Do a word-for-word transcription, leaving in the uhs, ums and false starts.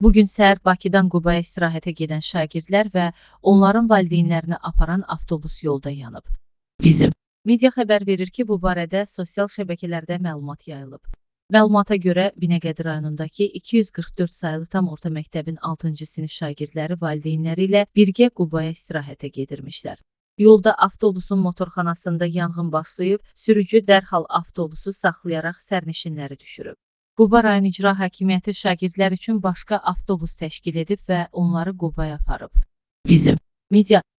Bugün səhər Bakıdan Qubaya istirahətə gedən şagirdlər və onların valideynlərini aparan avtobus yolda yanıb. Bizim media xəbər verir ki, bu barədə sosial şəbəkələrdə məlumat yayılıb. Məlumata görə Binəqədi rayonundakı iki yüz qırx dörd sayılı tam orta məktəbin altıncı sinif şagirdləri valideynləri ilə birgə Qubaya istirahətə gedirmişlər. Yolda avtobusun motorxanasında yanğın başlayıb, sürücü dərhal avtobusu saxlayaraq sərnişinləri düşürüb. Quba rayon İcra Hakimiyyəti şagirdlər üçün başqa avtobus təşkil edib və onları Qubaya aparıb. Bizim media